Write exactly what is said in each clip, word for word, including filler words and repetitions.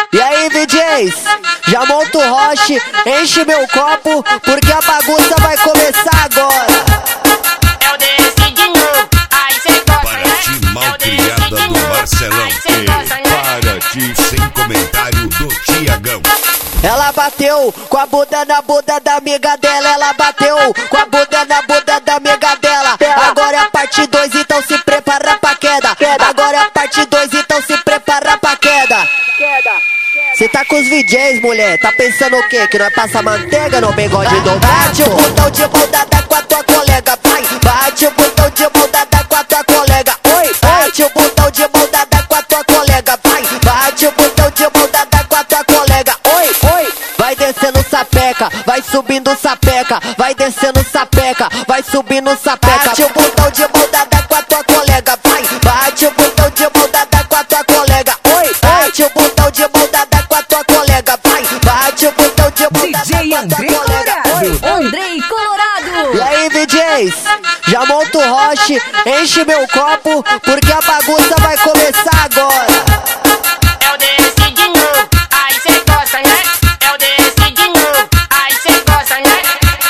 E aí, D Js, já monta o roche, enche meu copo, porque a bagunça vai começar agora. É o D S de novo, aí cê gosta, né? Paraty malcriada do Marcelão e Paraty sem comentário do Tiagão. Ela bateu com a bunda na bunda da amiga dela. Ela bateu com a bunda na bunda da amiga dela. Agora é a parte dois, então se prepara pra queda. Agora é a parte dois, então se prepara pra queda. Cê tá com os V Js, mulher, tá pensando o quê? Que nós passa manteiga no bigode do bate o botão de moldada com a tua colega. Vai, bate o botão de moldada com a tua colega. Oi, bate o botão de moldada com a tua colega. Vai, bate o botão de moldada com a tua colega. Oi, oi, vai descendo sapeca, vai subindo sapeca, vai descendo sapeca, vai subindo sapeca. Bate o botão de moldada com a tua colega. Vai, bate o botão de moldada com a tua colega. Oi, bate o botão de moldada com a tua colega. Vai, bate o botão de moldada D J com a tua Andrei colega. Colorado, Andrei Colorado. E aí, D Js, já monta o roche, enche meu copo, porque a bagunça vai começar agora. É o D S de novo, aí cê gosta, né? É o D S de novo, aí cê gosta, né?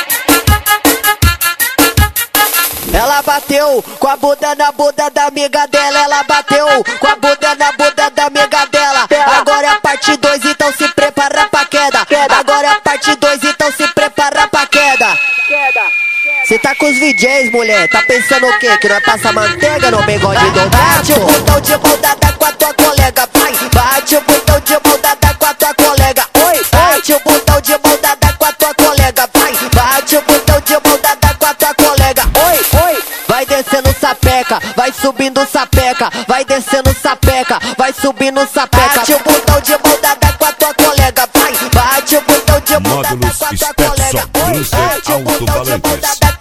Ela bateu com a bunda na bunda da amiga dela. Ela bateu com a bunda na bunda da amiga dela. Agora é a parte dois, então se prepara pra queda. Agora é a parte dois, então se prepara pra queda. Cê tá com os V Js, mulher, tá pensando o quê? Que nós passa manteiga no bigode do bate o botão de moldada com a tua colega. Vai, bate o botão de moldada com a tua colega. Oi, bate o botão de moldada com a tua colega. Vai, bate o botão de moldada com a tua colega. Oi, oi, vai descendo sapeca, vai subindo sapeca, vai descendo sapeca, vai subindo sapeca. Bate o botão de moldada com a tua colega. Vai, bate o botão de moldada Módulos com a tua Stepson colega. Oi, Cruiser bate o botão de Alto Valentes. moldada